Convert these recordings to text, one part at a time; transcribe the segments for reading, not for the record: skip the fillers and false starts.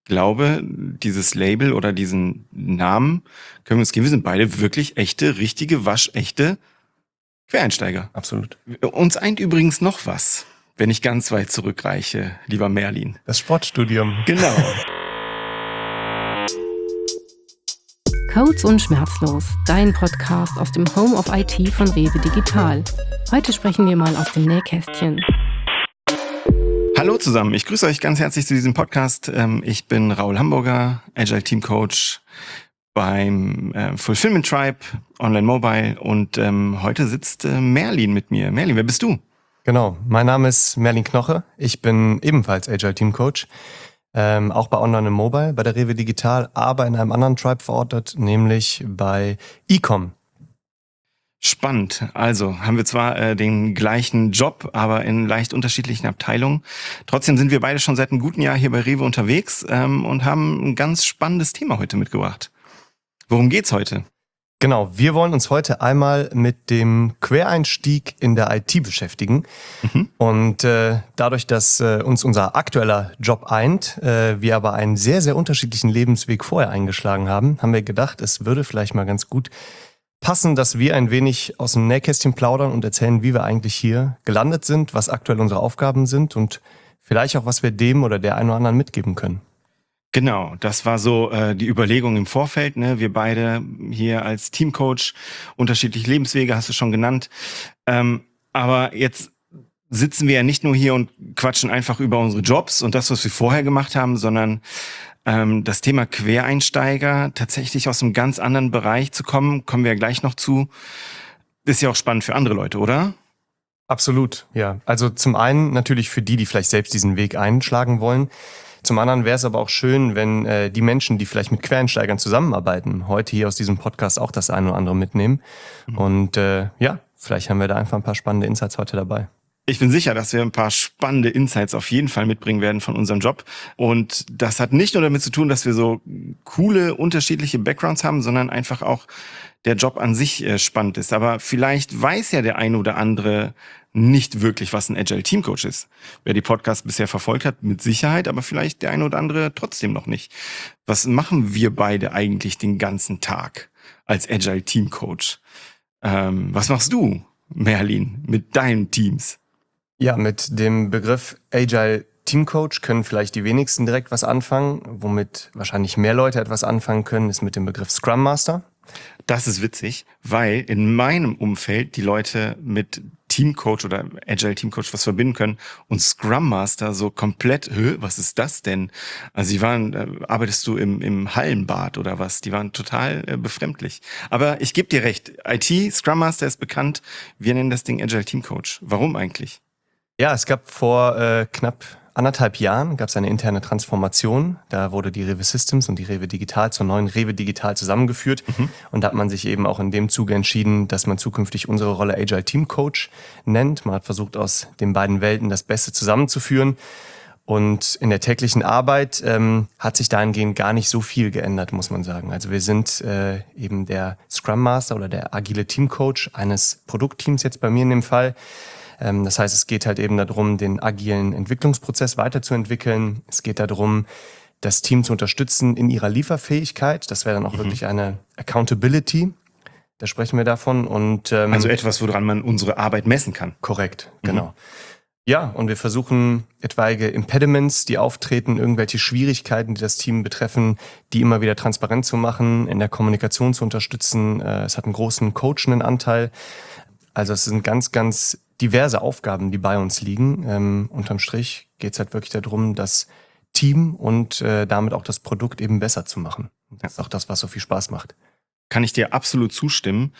glaube, dieses Label oder diesen Namen können wir uns geben. Wir sind beide wirklich echte, richtige, waschechte Quereinsteiger. Absolut. Uns eint übrigens noch was, wenn ich ganz weit zurückreiche, lieber Merlin. Das Sportstudium. Genau. Codes und Schmerzlos, dein Podcast aus dem Home of IT von Rewe Digital. Heute sprechen wir mal aus dem Nähkästchen. Hallo zusammen, ich grüße euch ganz herzlich zu diesem Podcast. Ich bin Raul Hamburger, Agile Team Coach beim Fulfillment Tribe, Online Mobile und heute sitzt Merlin mit mir. Merlin, wer bist du? Genau, mein Name ist Merlin Knoche. Ich bin ebenfalls Agile Team Coach, auch bei Online Mobile, bei der Rewe Digital, aber in einem anderen Tribe verortet, nämlich bei Ecom. Spannend. Also haben wir zwar den gleichen Job, aber in leicht unterschiedlichen Abteilungen. Trotzdem sind wir beide schon seit einem guten Jahr hier bei Rewe unterwegs und haben ein ganz spannendes Thema heute mitgebracht. Worum geht's heute? Genau, wir wollen uns heute einmal mit dem Quereinstieg in der IT beschäftigen. Und dadurch, dass uns unser aktueller Job eint, wir aber einen sehr, sehr unterschiedlichen Lebensweg vorher eingeschlagen haben, haben wir gedacht, es würde vielleicht mal ganz gut passen, dass wir ein wenig aus dem Nähkästchen plaudern und erzählen, wie wir eigentlich hier gelandet sind, was aktuell unsere Aufgaben sind und vielleicht auch, was wir dem oder der einen oder anderen mitgeben können. Genau, das war so die Überlegung im Vorfeld. Ne? Wir beide hier als Teamcoach, unterschiedliche Lebenswege, hast du schon genannt. Aber jetzt sitzen wir ja nicht nur hier und quatschen einfach über unsere Jobs und das, was wir vorher gemacht haben, sondern das Thema Quereinsteiger, tatsächlich aus einem ganz anderen Bereich zu kommen, kommen wir ja gleich noch zu, ist ja auch spannend für andere Leute, oder? Absolut, ja. Also zum einen natürlich für die vielleicht selbst diesen Weg einschlagen wollen. Zum anderen wäre es aber auch schön, wenn die Menschen, die vielleicht mit Quereinsteigern zusammenarbeiten, heute hier aus diesem Podcast auch das eine oder andere mitnehmen. Und vielleicht haben wir da einfach ein paar spannende Insights heute dabei. Ich bin sicher, dass wir ein paar spannende Insights auf jeden Fall mitbringen werden von unserem Job. Und das hat nicht nur damit zu tun, dass wir so coole, unterschiedliche Backgrounds haben, sondern einfach auch der Job an sich spannend ist. Aber vielleicht weiß ja der eine oder andere nicht wirklich, was ein Agile Team Coach ist. Wer die Podcasts bisher verfolgt hat, mit Sicherheit, aber vielleicht der eine oder andere trotzdem noch nicht. Was machen wir beide eigentlich den ganzen Tag als Agile Team Coach? Was machst du, Merlin, mit deinen Teams? Ja, mit dem Begriff Agile Team Coach können vielleicht die wenigsten direkt was anfangen. Womit wahrscheinlich mehr Leute etwas anfangen können, ist mit dem Begriff Scrum Master. Das ist witzig, weil in meinem Umfeld die Leute mit Team Coach oder Agile Team Coach was verbinden können und Scrum Master so komplett, was ist das denn? Also die waren, arbeitest du im Hallenbad oder was? Die waren total befremdlich. Aber ich gebe dir recht, IT, Scrum Master ist bekannt, wir nennen das Ding Agile Team Coach. Warum eigentlich? Ja, es gab vor knapp 1,5 Jahren gab es eine interne Transformation. Da wurde die Rewe Systems und die Rewe Digital zur neuen Rewe Digital zusammengeführt. Und da hat man sich eben auch in dem Zuge entschieden, dass man zukünftig unsere Rolle Agile Team Coach nennt. Man hat versucht, aus den beiden Welten das Beste zusammenzuführen. Und in der täglichen Arbeit hat sich dahingehend gar nicht so viel geändert, muss man sagen. Also wir sind eben der Scrum Master oder der agile Team Coach eines Produktteams jetzt bei mir in dem Fall. Das heißt, es geht halt eben darum, den agilen Entwicklungsprozess weiterzuentwickeln. Es geht darum, das Team zu unterstützen in ihrer Lieferfähigkeit. Das wäre dann auch wirklich eine Accountability. Da sprechen wir davon. Und also etwas, woran man unsere Arbeit messen kann. Korrekt, genau. Ja, und wir versuchen etwaige Impediments, die auftreten, irgendwelche Schwierigkeiten, die das Team betreffen, die immer wieder transparent zu machen, in der Kommunikation zu unterstützen. Es hat einen großen coachenden Anteil. Also es sind ganz, ganz diverse Aufgaben, die bei uns liegen. Unterm Strich geht es halt wirklich darum, das Team und damit auch das Produkt eben besser zu machen. Das ist auch das, was so viel Spaß macht. Kann ich dir absolut zustimmen.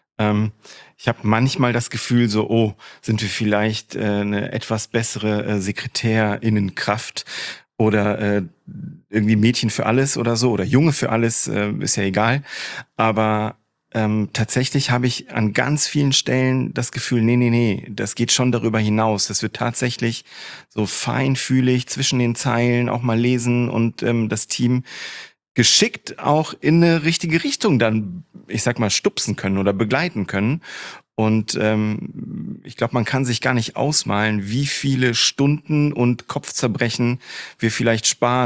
Ich habe manchmal das Gefühl so, sind wir vielleicht eine etwas bessere SekretärInnenkraft oder irgendwie Mädchen für alles oder so oder Junge für alles, ist ja egal. Aber tatsächlich habe ich an ganz vielen Stellen das Gefühl, nee, das geht schon darüber hinaus. Das wird tatsächlich so feinfühlig zwischen den Zeilen auch mal lesen und das Team geschickt auch in eine richtige Richtung dann, ich sag mal, stupsen können oder begleiten können. Und ich glaube, man kann sich gar nicht ausmalen, wie viele Stunden und Kopfzerbrechen wir vielleicht sparen,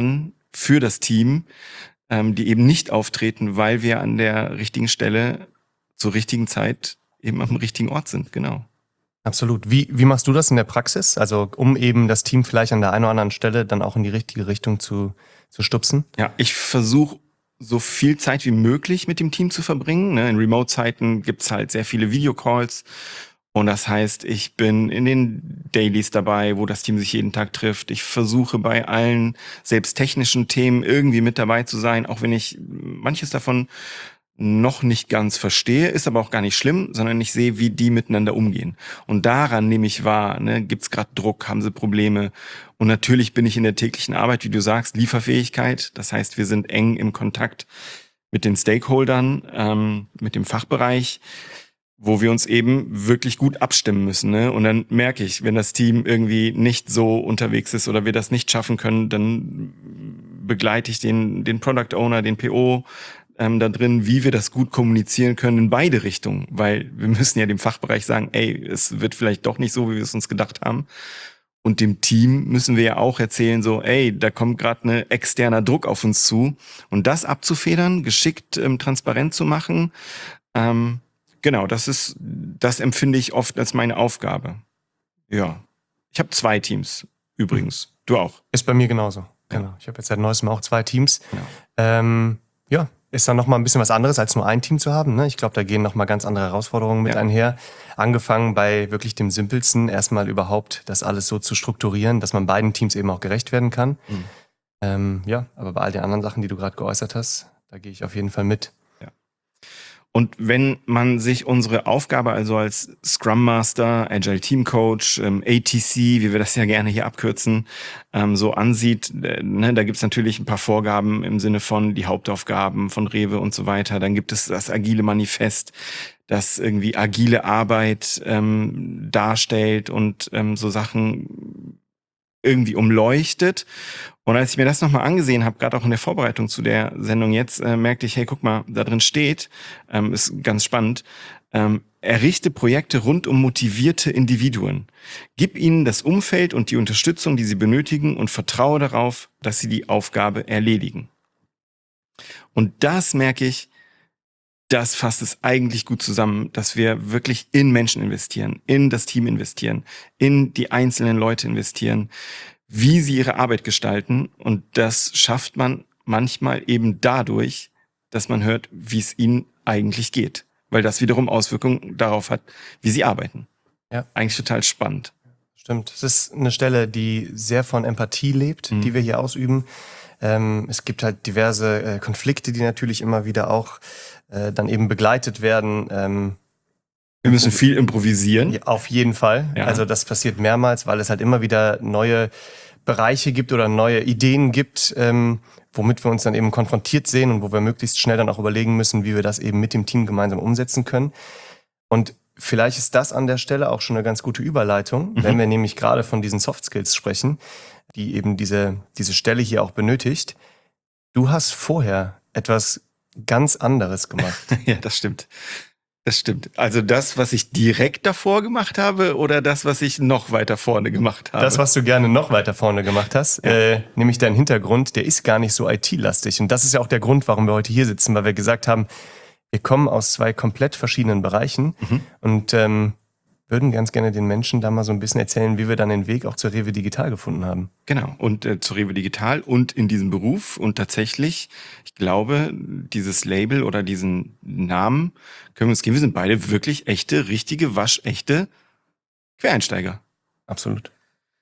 für das Team, die eben nicht auftreten, weil wir an der richtigen Stelle zur richtigen Zeit eben am richtigen Ort sind, genau. Absolut. Wie machst du das in der Praxis? Also um eben das Team vielleicht an der einen oder anderen Stelle dann auch in die richtige Richtung zu stupsen? Ja, ich versuche so viel Zeit wie möglich mit dem Team zu verbringen. In Remote-Zeiten gibt's halt sehr viele Videocalls. Und das heißt, ich bin in den Dailies dabei, wo das Team sich jeden Tag trifft. Ich versuche bei allen, selbst technischen Themen irgendwie mit dabei zu sein, auch wenn ich manches davon noch nicht ganz verstehe, ist aber auch gar nicht schlimm, sondern ich sehe, wie die miteinander umgehen. Und daran nehme ich wahr, gibt's gerade Druck, haben sie Probleme. Und natürlich bin ich in der täglichen Arbeit, wie du sagst, Lieferfähigkeit. Das heißt, wir sind eng im Kontakt mit den Stakeholdern, mit dem Fachbereich, wo wir uns eben wirklich gut abstimmen müssen. Und dann merke ich, wenn das Team irgendwie nicht so unterwegs ist oder wir das nicht schaffen können, dann begleite ich den Product Owner, den PO, da drin, wie wir das gut kommunizieren können in beide Richtungen, weil wir müssen ja dem Fachbereich sagen, es wird vielleicht doch nicht so, wie wir es uns gedacht haben. Und dem Team müssen wir ja auch erzählen, so, da kommt gerade ein externer Druck auf uns zu. Und das abzufedern, geschickt, transparent zu machen, genau, das empfinde ich oft als meine Aufgabe. Ja. Ich habe 2 Teams übrigens. Du auch? Ist bei mir genauso. Genau. Ich habe jetzt seit neuestem auch 2 Teams. Genau. Ist dann nochmal ein bisschen was anderes, als nur ein Team zu haben. Ne? Ich glaube, da gehen nochmal ganz andere Herausforderungen mit einher. Angefangen bei wirklich dem Simpelsten, erstmal überhaupt das alles so zu strukturieren, dass man beiden Teams eben auch gerecht werden kann. Aber bei all den anderen Sachen, die du gerade geäußert hast, da gehe ich auf jeden Fall mit. Und wenn man sich unsere Aufgabe also als Scrum Master, Agile Team Coach, ATC, wie wir das ja gerne hier abkürzen, so ansieht, da gibt's natürlich ein paar Vorgaben im Sinne von die Hauptaufgaben von Rewe und so weiter. Dann gibt es das agile Manifest, das irgendwie agile Arbeit darstellt und so Sachen irgendwie umleuchtet. Und als ich mir das nochmal angesehen habe, gerade auch in der Vorbereitung zu der Sendung jetzt, merkte ich, hey, guck mal, da drin steht, ist ganz spannend, errichte Projekte rund um motivierte Individuen. Gib ihnen das Umfeld und die Unterstützung, die sie benötigen und vertraue darauf, dass sie die Aufgabe erledigen. Und das merke ich, das fasst es eigentlich gut zusammen, dass wir wirklich in Menschen investieren, in das Team investieren, in die einzelnen Leute investieren, wie sie ihre Arbeit gestalten. Und das schafft man manchmal eben dadurch, dass man hört, wie es ihnen eigentlich geht. Weil das wiederum Auswirkungen darauf hat, wie sie arbeiten. Ja. Eigentlich total spannend. Stimmt. Es ist eine Stelle, die sehr von Empathie lebt, die wir hier ausüben. Es gibt halt diverse Konflikte, die natürlich immer wieder auch dann eben begleitet werden. Wir müssen viel improvisieren. Ja, auf jeden Fall. Ja. Also das passiert mehrmals, weil es halt immer wieder neue Bereiche gibt oder neue Ideen gibt, womit wir uns dann eben konfrontiert sehen und wo wir möglichst schnell dann auch überlegen müssen, wie wir das eben mit dem Team gemeinsam umsetzen können. Und vielleicht ist das an der Stelle auch schon eine ganz gute Überleitung, wenn wir nämlich gerade von diesen Soft Skills sprechen, die eben diese Stelle hier auch benötigt. Du hast vorher etwas ganz anderes gemacht. Ja, das stimmt. Das stimmt. Also das, was ich direkt davor gemacht habe oder das, was ich noch weiter vorne gemacht habe? Das, was du gerne noch weiter vorne gemacht hast, nämlich dein Hintergrund, der ist gar nicht so IT-lastig. Und das ist ja auch der Grund, warum wir heute hier sitzen, weil wir gesagt haben, wir kommen aus 2 komplett verschiedenen Bereichen und würden ganz gerne den Menschen da mal so ein bisschen erzählen, wie wir dann den Weg auch zur Rewe Digital gefunden haben. Genau, und zur Rewe Digital und in diesem Beruf. Und tatsächlich, ich glaube, dieses Label oder diesen Namen können wir uns geben. Wir sind beide wirklich echte, richtige, waschechte Quereinsteiger. Absolut.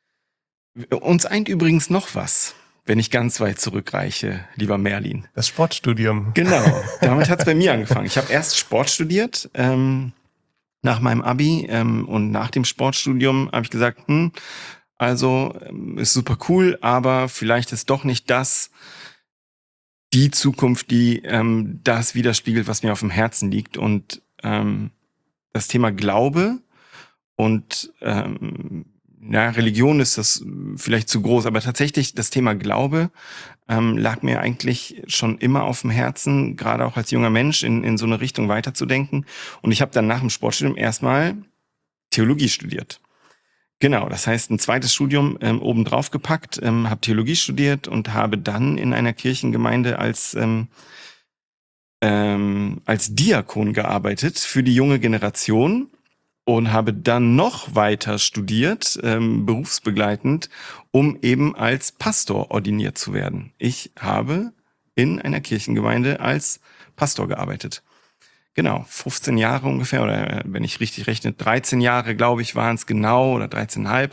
Uns eint übrigens noch was, wenn ich ganz weit zurückreiche, lieber Merlin. Das Sportstudium. Genau, damit hat's bei mir angefangen. Ich habe erst Sport studiert, nach meinem Abi, und nach dem Sportstudium habe ich gesagt, ist super cool, aber vielleicht ist doch nicht das die Zukunft, die das widerspiegelt, was mir auf dem Herzen liegt. Und das Thema Glaube und Religion ist das vielleicht zu groß, aber tatsächlich das Thema Glaube lag mir eigentlich schon immer auf dem Herzen, gerade auch als junger Mensch in so eine Richtung weiterzudenken. Und ich habe dann nach dem Sportstudium erstmal Theologie studiert. Genau, das heißt ein zweites Studium obendrauf gepackt, habe Theologie studiert und habe dann in einer Kirchengemeinde als Diakon gearbeitet für die junge Generation und habe dann noch weiter studiert, berufsbegleitend, um eben als Pastor ordiniert zu werden. Ich habe in einer Kirchengemeinde als Pastor gearbeitet. Genau, 15 Jahre ungefähr, oder wenn ich richtig rechne, 13 Jahre, glaube ich, waren es genau, oder 13,5.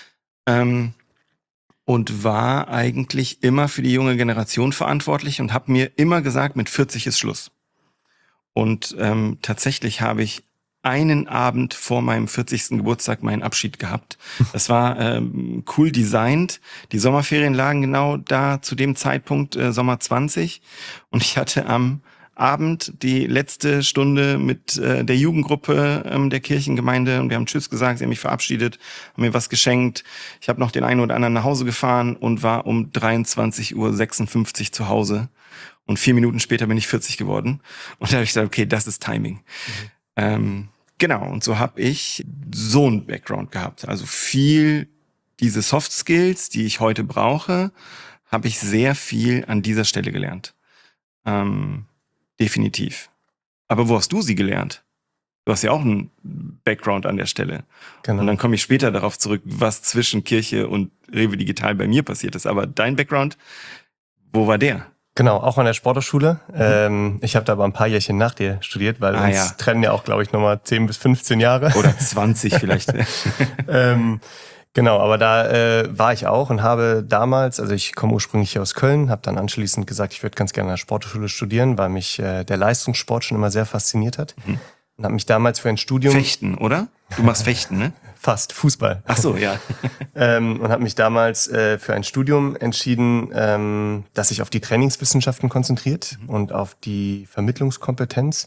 Und war eigentlich immer für die junge Generation verantwortlich und habe mir immer gesagt, mit 40 ist Schluss. Und tatsächlich habe ich einen Abend vor meinem 40. Geburtstag meinen Abschied gehabt. Das war cool designt. Die Sommerferien lagen genau da zu dem Zeitpunkt, Sommer 20. Und ich hatte am Abend die letzte Stunde mit der Jugendgruppe der Kirchengemeinde und wir haben Tschüss gesagt, sie haben mich verabschiedet, haben mir was geschenkt. Ich habe noch den einen oder anderen nach Hause gefahren und war um 23:56 Uhr zu Hause. Und 4 Minuten später bin ich 40 geworden. Und da habe ich gesagt, okay, das ist Timing. Genau, und so habe ich so einen Background gehabt. Also viel diese Soft Skills, die ich heute brauche, habe ich sehr viel an dieser Stelle gelernt. Definitiv. Aber wo hast du sie gelernt? Du hast ja auch einen Background an der Stelle. Genau. Und dann komme ich später darauf zurück, was zwischen Kirche und Rewe Digital bei mir passiert ist. Aber dein Background, wo war der? Genau, auch an der Sporthochschule. Ich habe da aber ein paar Jährchen nach dir studiert, weil uns trennen ja auch, glaube ich, nochmal 10 bis 15 Jahre. Oder 20 vielleicht. Genau, aber da war ich auch und habe damals, also ich komme ursprünglich hier aus Köln, habe dann anschließend gesagt, ich würde ganz gerne an der Sporthochschule studieren, weil mich der Leistungssport schon immer sehr fasziniert hat. Und habe mich damals für ein Studium... Fechten, oder? Du machst Fechten, ne? Fast, Fußball. Ach so, ja. Und habe mich damals für ein Studium entschieden, das sich auf die Trainingswissenschaften konzentriert und auf die Vermittlungskompetenz.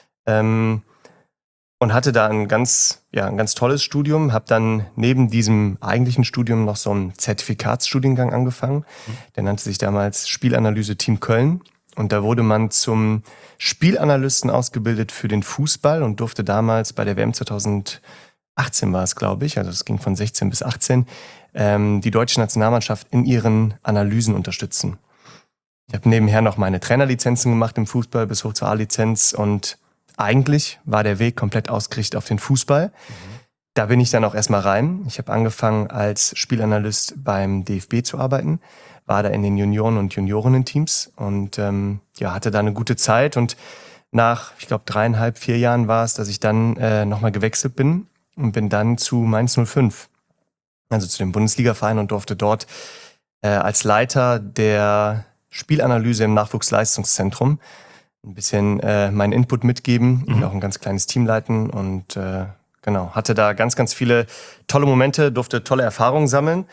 Und hatte da ein ganz tolles Studium, habe dann neben diesem eigentlichen Studium noch so einen Zertifikatsstudiengang angefangen. Der nannte sich damals Spielanalyse Team Köln. Und da wurde man zum Spielanalysten ausgebildet für den Fußball und durfte damals bei der WM 2018 war es, glaube ich, also es ging von 16 bis 18, die deutsche Nationalmannschaft in ihren Analysen unterstützen. Ich habe nebenher noch meine Trainerlizenzen gemacht im Fußball bis hoch zur A-Lizenz und eigentlich war der Weg komplett ausgerichtet auf den Fußball. Da bin ich dann auch erstmal rein. Ich habe angefangen als Spielanalyst beim DFB zu arbeiten, war da in den Junioren- und Juniorinnen-Teams und hatte da eine gute Zeit. Und nach, ich glaube, 3,5, 4 Jahren war es, dass ich dann nochmal gewechselt bin und bin dann zu Mainz 05, also zu dem Bundesliga-Verein und durfte dort als Leiter der Spielanalyse im Nachwuchsleistungszentrum ein bisschen meinen Input mitgeben und auch ein ganz kleines Team leiten und hatte da ganz, ganz viele tolle Momente, durfte tolle Erfahrungen sammeln.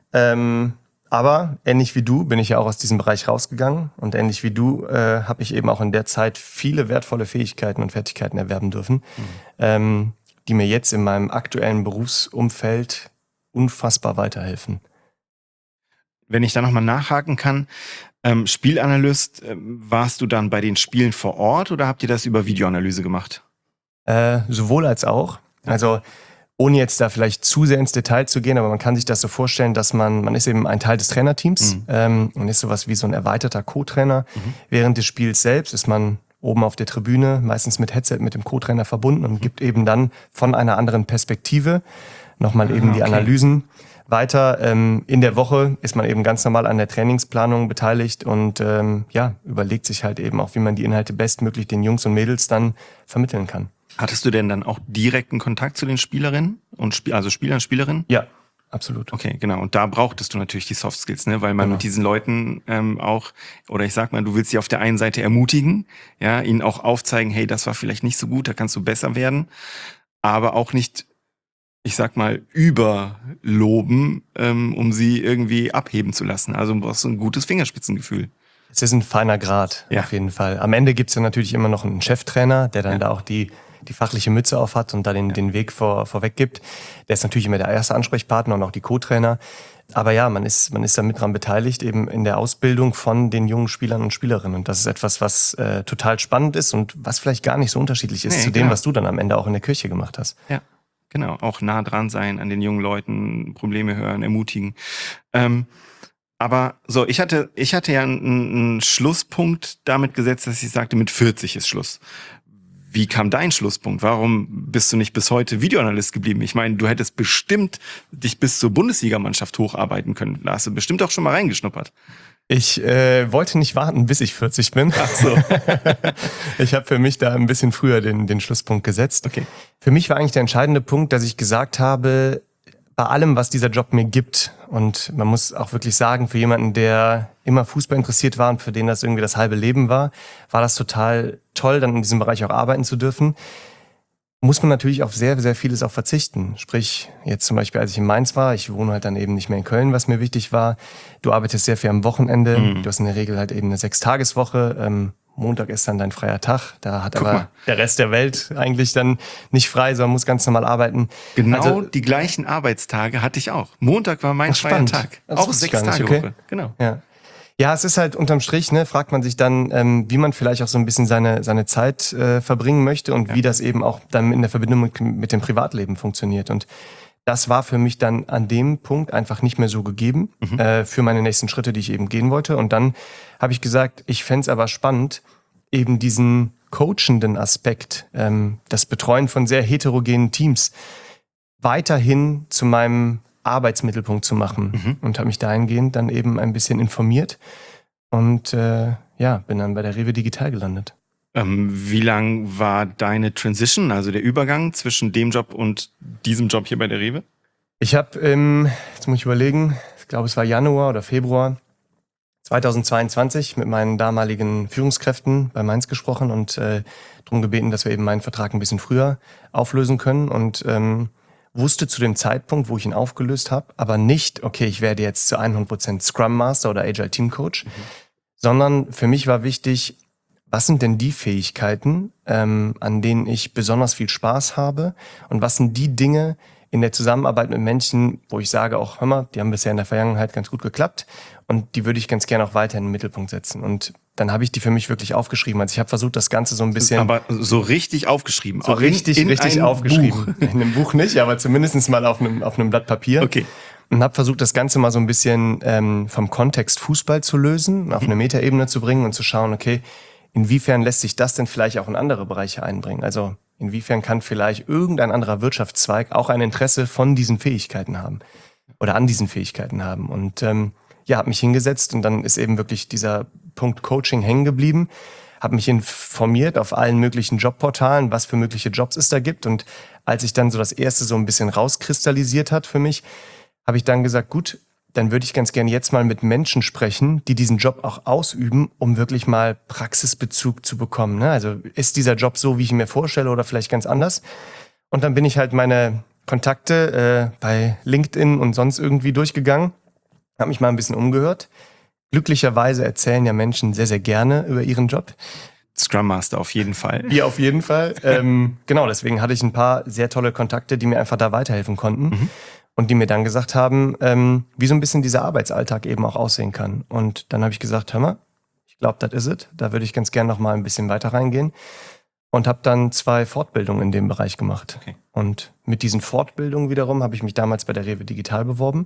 Aber ähnlich wie du bin ich ja auch aus diesem Bereich rausgegangen und ähnlich wie du habe ich eben auch in der Zeit viele wertvolle Fähigkeiten und Fertigkeiten erwerben dürfen, die mir jetzt in meinem aktuellen Berufsumfeld unfassbar weiterhelfen. Wenn ich da nochmal nachhaken kann, Spielanalyst, warst du dann bei den Spielen vor Ort oder habt ihr das über Videoanalyse gemacht? Sowohl als auch. Also ohne jetzt da vielleicht zu sehr ins Detail zu gehen, aber man kann sich das so vorstellen, dass man ist eben ein Teil des Trainerteams und ist sowas wie so ein erweiterter Co-Trainer. Während des Spiels selbst ist man oben auf der Tribüne, meistens mit Headset mit dem Co-Trainer verbunden und gibt eben dann von einer anderen Perspektive nochmal eben die Analysen weiter. In der Woche ist man eben ganz normal an der Trainingsplanung beteiligt und überlegt sich halt eben auch, wie man die Inhalte bestmöglich den Jungs und Mädels dann vermitteln kann. Hattest du denn dann auch direkten Kontakt zu den Spielerinnen und also Spielern, Spielerinnen? Ja, absolut. Okay, genau. Und da brauchtest du natürlich die Soft Skills, ne? Weil man mit diesen Leuten auch, oder ich sag mal, du willst sie auf der einen Seite ermutigen, ja, ihnen auch aufzeigen, hey, das war vielleicht nicht so gut, da kannst du besser werden, aber auch nicht, ich sag mal, überloben, um sie irgendwie abheben zu lassen. Also du brauchst so ein gutes Fingerspitzengefühl. Es ist ein feiner Grad, auf jeden Fall. Am Ende gibt's ja natürlich immer noch einen Cheftrainer, der dann da auch die fachliche Mütze auf hat und da den Weg vorweg gibt. Der ist natürlich immer der erste Ansprechpartner und auch die Co-Trainer. Aber ja, man ist da mit dran beteiligt, eben in der Ausbildung von den jungen Spielern und Spielerinnen. Und das ist etwas, was total spannend ist und was vielleicht gar nicht so unterschiedlich ist zu dem, was du dann am Ende auch in der Kirche gemacht hast. Ja, Genau, auch nah dran sein an den jungen Leuten, Probleme hören, ermutigen. Aber so, ich hatte ja einen Schlusspunkt damit gesetzt, dass ich sagte, mit 40 ist Schluss. Wie kam dein Schlusspunkt? Warum bist du nicht bis heute Videoanalyst geblieben? Ich meine, du hättest bestimmt dich bis zur Bundesligamannschaft hocharbeiten können. Da hast du bestimmt auch schon mal reingeschnuppert. Ich wollte nicht warten, bis ich 40 bin. Ach so. Ich habe für mich da ein bisschen früher den Schlusspunkt gesetzt. Okay. Für mich war eigentlich der entscheidende Punkt, dass ich gesagt habe, bei allem, was dieser Job mir gibt, und man muss auch wirklich sagen, für jemanden, der immer Fußball interessiert war und für den das irgendwie das halbe Leben war das total toll, dann in diesem Bereich auch arbeiten zu dürfen. Muss man natürlich auf sehr, sehr vieles auch verzichten. Sprich, jetzt zum Beispiel, als ich in Mainz war, ich wohne halt dann eben nicht mehr in Köln, was mir wichtig war. Du arbeitest sehr viel am Wochenende. Du hast in der Regel halt eben eine 6-Tageswoche. Montag ist dann dein freier Tag. Da hat aber der Rest der Welt eigentlich dann nicht frei, sondern muss ganz normal arbeiten. Genau, also, die gleichen Arbeitstage hatte ich auch. Montag war mein freier Tag. Das Auch wusste ich gar nicht, 6-Tage-Woche. okay. Genau. Ja, es ist halt unterm Strich, fragt man sich dann, wie man vielleicht auch so ein bisschen seine Zeit verbringen möchte und wie das eben auch dann in der Verbindung mit dem Privatleben funktioniert. Und das war für mich dann an dem Punkt einfach nicht mehr so gegeben für meine nächsten Schritte, die ich eben gehen wollte. Und dann habe ich gesagt, ich fände es aber spannend, eben diesen coachenden Aspekt, das Betreuen von sehr heterogenen Teams, weiterhin zu meinem Arbeitsmittelpunkt zu machen und habe mich dahingehend dann eben ein bisschen informiert und bin dann bei der Rewe Digital gelandet. Wie lang war deine Transition, also der Übergang zwischen dem Job und diesem Job hier bei der Rewe? Ich habe, jetzt muss ich überlegen, ich glaube es war Januar oder Februar 2022 mit meinen damaligen Führungskräften bei Mainz gesprochen und darum gebeten, dass wir eben meinen Vertrag ein bisschen früher auflösen können und wusste zu dem Zeitpunkt, wo ich ihn aufgelöst habe, aber nicht, okay, ich werde jetzt zu 100% Scrum Master oder Agile Team Coach, sondern für mich war wichtig, was sind denn die Fähigkeiten, an denen ich besonders viel Spaß habe und was sind die Dinge in der Zusammenarbeit mit Menschen, wo ich sage auch, hör mal, die haben bisher in der Vergangenheit ganz gut geklappt und die würde ich ganz gerne auch weiter in den Mittelpunkt setzen. Und dann habe ich die für mich wirklich aufgeschrieben. Also ich habe versucht, das Ganze so ein bisschen... Aber so richtig aufgeschrieben? So auch richtig aufgeschrieben. Buch. In einem Buch nicht, aber zumindest mal auf einem Blatt Papier. Okay. Und habe versucht, das Ganze mal so ein bisschen vom Kontext Fußball zu lösen, auf eine Metaebene zu bringen und zu schauen, okay, inwiefern lässt sich das denn vielleicht auch in andere Bereiche einbringen? Also inwiefern kann vielleicht irgendein anderer Wirtschaftszweig auch ein Interesse von diesen Fähigkeiten haben oder an diesen Fähigkeiten haben? Und habe mich hingesetzt und dann ist eben wirklich dieser Punkt Coaching hängen geblieben. Habe mich informiert auf allen möglichen Jobportalen, was für mögliche Jobs es da gibt. Und als ich dann so das erste so ein bisschen rauskristallisiert hat für mich, habe ich dann gesagt, gut, dann würde ich ganz gerne jetzt mal mit Menschen sprechen, die diesen Job auch ausüben, um wirklich mal Praxisbezug zu bekommen. Also ist dieser Job so, wie ich ihn mir vorstelle oder vielleicht ganz anders? Und dann bin ich halt meine Kontakte bei LinkedIn und sonst irgendwie durchgegangen, habe mich mal ein bisschen umgehört. Glücklicherweise erzählen ja Menschen sehr, sehr gerne über ihren Job. Scrum Master auf jeden Fall. Ja, auf jeden Fall. Genau, deswegen hatte ich ein paar sehr tolle Kontakte, die mir einfach da weiterhelfen konnten. Und die mir dann gesagt haben, wie so ein bisschen dieser Arbeitsalltag eben auch aussehen kann. Und dann habe ich gesagt, hör mal, ich glaube, das is it. Da würde ich ganz gerne noch mal ein bisschen weiter reingehen. Und habe dann 2 Fortbildungen in dem Bereich gemacht. Okay. Und mit diesen Fortbildungen wiederum habe ich mich damals bei der Rewe Digital beworben.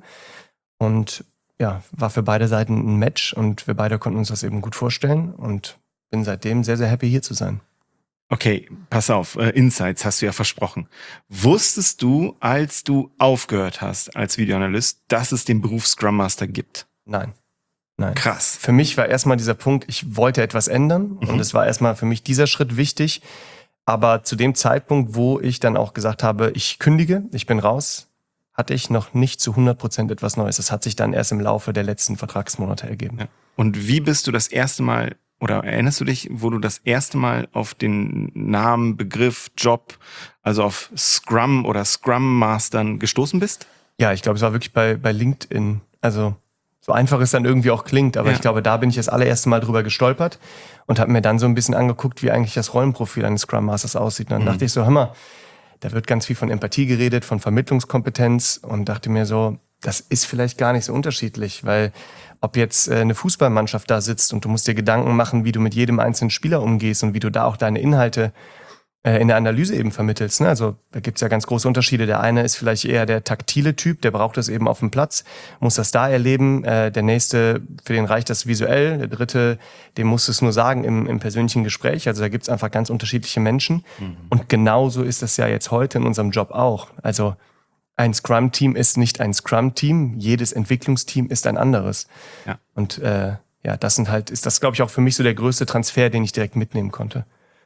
Und ja, war für beide Seiten ein Match. Und wir beide konnten uns das eben gut vorstellen. Und bin seitdem sehr, sehr happy, hier zu sein. Okay, pass auf, Insights hast du ja versprochen. Wusstest du, als du aufgehört hast als Videoanalyst, dass es den Beruf Scrum Master gibt? Nein. Krass. Für mich war erstmal dieser Punkt, ich wollte etwas ändern und es war erstmal für mich dieser Schritt wichtig. Aber zu dem Zeitpunkt, wo ich dann auch gesagt habe, ich kündige, ich bin raus, hatte ich noch nicht zu 100% etwas Neues. Das hat sich dann erst im Laufe der letzten Vertragsmonate ergeben. Ja. Und wie bist du das erste Mal, oder erinnerst du dich, wo du das erste Mal auf den Namen, Begriff, Job, also auf Scrum oder Scrum Mastern gestoßen bist? Ja, ich glaube, es war wirklich bei LinkedIn. Also so einfach es dann irgendwie auch klingt, aber ich glaube, da bin ich das allererste Mal drüber gestolpert und habe mir dann so ein bisschen angeguckt, wie eigentlich das Rollenprofil eines Scrum Masters aussieht. Und dann dachte ich so, hör mal, da wird ganz viel von Empathie geredet, von Vermittlungskompetenz und dachte mir so, das ist vielleicht gar nicht so unterschiedlich, weil ob jetzt eine Fußballmannschaft da sitzt und du musst dir Gedanken machen, wie du mit jedem einzelnen Spieler umgehst und wie du da auch deine Inhalte in der Analyse eben vermittelst. Ne? Also da gibt's ja ganz große Unterschiede. Der eine ist vielleicht eher der taktile Typ, der braucht es eben auf dem Platz, muss das da erleben. Der nächste, für den reicht das visuell. Der dritte, dem musst du es nur sagen im persönlichen Gespräch. Also da gibt's einfach ganz unterschiedliche Menschen. Und genauso ist das ja jetzt heute in unserem Job auch. Also ein Scrum-Team ist nicht ein Scrum-Team. Jedes Entwicklungsteam ist ein anderes. Ja. Und das ist das, glaube ich, auch für mich so der größte Transfer, den ich direkt mitnehmen konnte.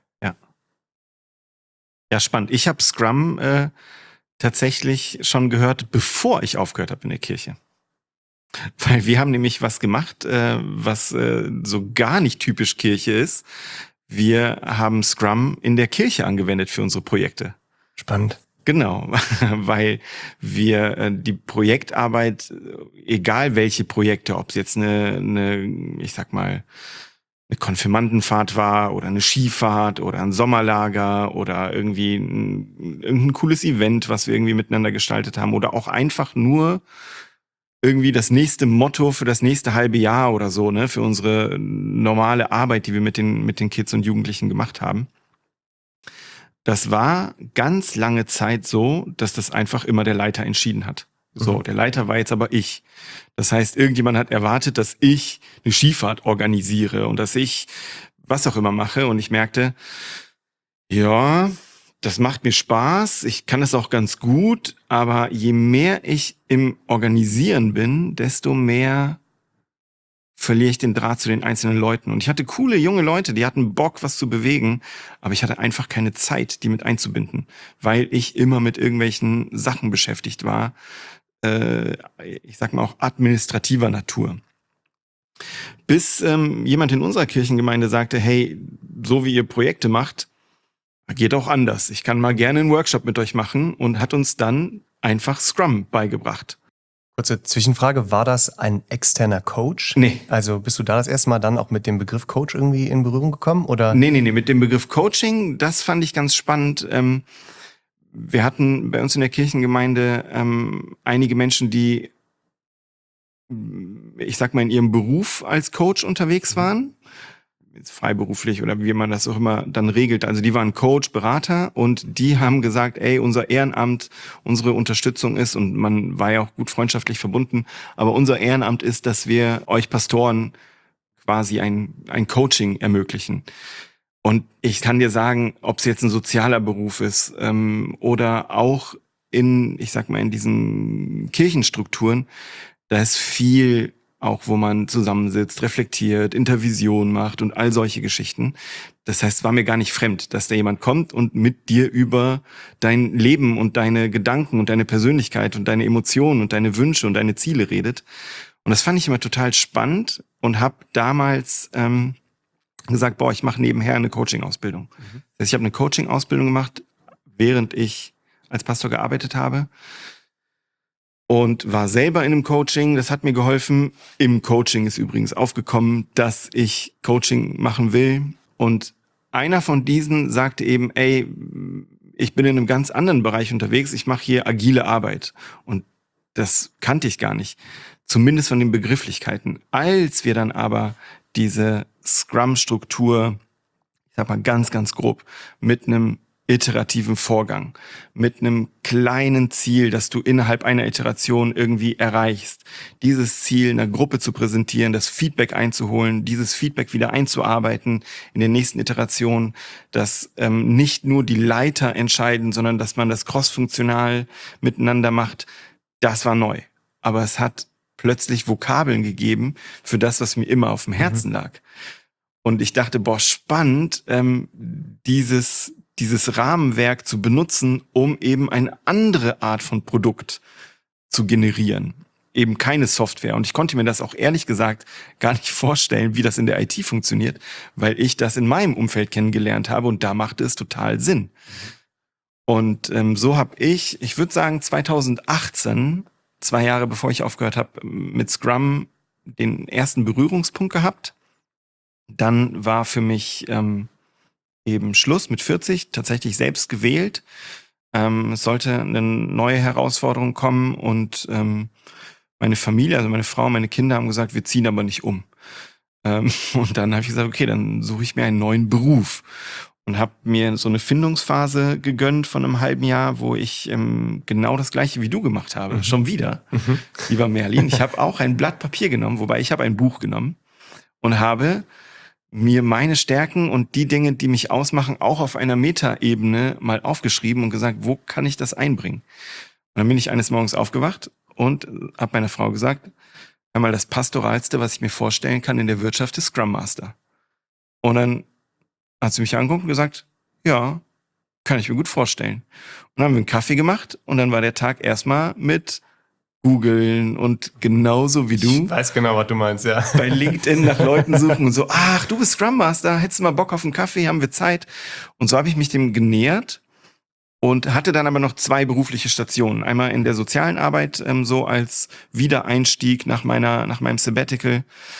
Ja, spannend. Ich habe Scrum tatsächlich schon gehört, bevor ich aufgehört habe in der Kirche. Weil wir haben nämlich was gemacht, was so gar nicht typisch Kirche ist. Wir haben Scrum in der Kirche angewendet für unsere Projekte. Spannend. Genau, weil wir die Projektarbeit, egal welche Projekte, ob es jetzt ich sag mal, eine Konfirmandenfahrt war oder eine Skifahrt oder ein Sommerlager oder irgendwie irgendein cooles Event, was wir irgendwie miteinander gestaltet haben oder auch einfach nur irgendwie das nächste Motto für das nächste halbe Jahr oder so, ne, für unsere normale Arbeit, die wir mit den Kids und Jugendlichen gemacht haben. Das war ganz lange Zeit so, dass das einfach immer der Leiter entschieden hat. So, der Leiter war jetzt aber ich. Das heißt, irgendjemand hat erwartet, dass ich eine Skifahrt organisiere und dass ich was auch immer mache. Und ich merkte, ja, das macht mir Spaß. Ich kann das auch ganz gut. Aber je mehr ich im Organisieren bin, desto mehr verliere ich den Draht zu den einzelnen Leuten. Und ich hatte coole junge Leute, die hatten Bock, was zu bewegen, aber ich hatte einfach keine Zeit, die mit einzubinden, weil ich immer mit irgendwelchen Sachen beschäftigt war, ich sag mal auch administrativer Natur. Bis jemand in unserer Kirchengemeinde sagte, hey, so wie ihr Projekte macht, geht auch anders. Ich kann mal gerne einen Workshop mit euch machen und hat uns dann einfach Scrum beigebracht. Kurze Zwischenfrage, war das ein externer Coach? Nee. Also bist du da das erste Mal dann auch mit dem Begriff Coach irgendwie in Berührung gekommen? Oder? Nee, mit dem Begriff Coaching, das fand ich ganz spannend. Wir hatten bei uns in der Kirchengemeinde einige Menschen, die, ich sag mal, in ihrem Beruf als Coach unterwegs waren. Freiberuflich oder wie man das auch immer dann regelt. Also die waren Coach, Berater und die haben gesagt, ey, unser Ehrenamt, unsere Unterstützung ist, und man war ja auch gut freundschaftlich verbunden, aber unser Ehrenamt ist, dass wir euch Pastoren quasi ein Coaching ermöglichen. Und ich kann dir sagen, ob es jetzt ein sozialer Beruf ist oder auch ich sag mal, in diesen Kirchenstrukturen, da ist viel auch, wo man zusammensitzt, reflektiert, Intervision macht und all solche Geschichten. Das heißt, es war mir gar nicht fremd, dass da jemand kommt und mit dir über dein Leben und deine Gedanken und deine Persönlichkeit und deine Emotionen und deine Wünsche und deine Ziele redet. Und das fand ich immer total spannend und habe damals gesagt, ich mache nebenher eine Coaching-Ausbildung. Das heißt, ich habe eine Coaching-Ausbildung gemacht, während ich als Pastor gearbeitet habe. Und war selber in einem Coaching, das hat mir geholfen. Im Coaching ist übrigens aufgekommen, dass ich Coaching machen will. Und einer von diesen sagte eben, ey, ich bin in einem ganz anderen Bereich unterwegs, ich mache hier agile Arbeit. Und das kannte ich gar nicht, zumindest von den Begrifflichkeiten. Als wir dann aber diese Scrum-Struktur, ich sag mal ganz, ganz grob, mit einem iterativen Vorgang, mit einem kleinen Ziel, das du innerhalb einer Iteration irgendwie erreichst. Dieses Ziel einer Gruppe zu präsentieren, das Feedback einzuholen, dieses Feedback wieder einzuarbeiten in der nächsten Iteration, dass nicht nur die Leiter entscheiden, sondern dass man das crossfunktional miteinander macht. Das war neu. Aber es hat plötzlich Vokabeln gegeben für das, was mir immer auf dem Herzen lag. Und ich dachte, spannend, dieses Rahmenwerk zu benutzen, um eben eine andere Art von Produkt zu generieren. Eben keine Software. Und ich konnte mir das auch ehrlich gesagt gar nicht vorstellen, wie das in der IT funktioniert, weil ich das in meinem Umfeld kennengelernt habe und da machte es total Sinn. Und so habe ich würde sagen 2018, 2 Jahre bevor ich aufgehört habe, mit Scrum den ersten Berührungspunkt gehabt. Dann war für mich eben Schluss mit 40, tatsächlich selbst gewählt. Es sollte eine neue Herausforderung kommen und meine Familie, also meine Frau, meine Kinder haben gesagt, wir ziehen aber nicht um. Und dann habe ich gesagt, okay, dann suche ich mir einen neuen Beruf. und habe mir so eine Findungsphase gegönnt von einem halben Jahr, wo ich genau das Gleiche wie du gemacht habe. Schon wieder, lieber Merlin. Ich habe auch ein Blatt Papier genommen, wobei ich habe ein Buch genommen und habe mir meine Stärken und die Dinge, die mich ausmachen, auch auf einer Metaebene mal aufgeschrieben und gesagt, wo kann ich das einbringen? Und dann bin ich eines Morgens aufgewacht und habe meiner Frau gesagt, einmal das Pastoralste, was ich mir vorstellen kann in der Wirtschaft, ist Scrum Master. Und dann hat sie mich angeguckt und gesagt, ja, kann ich mir gut vorstellen. Und dann haben wir einen Kaffee gemacht und dann war der Tag erstmal mit googeln und genauso wie du Ich weiß genau, was du meinst, ja. bei LinkedIn nach Leuten suchen und so, ach, du bist Scrum Master, hättest du mal Bock auf einen Kaffee, haben wir Zeit. Und so habe ich mich dem genähert und hatte dann aber noch 2 berufliche Stationen. Einmal in der sozialen Arbeit, so als Wiedereinstieg nach meinem Sabbatical.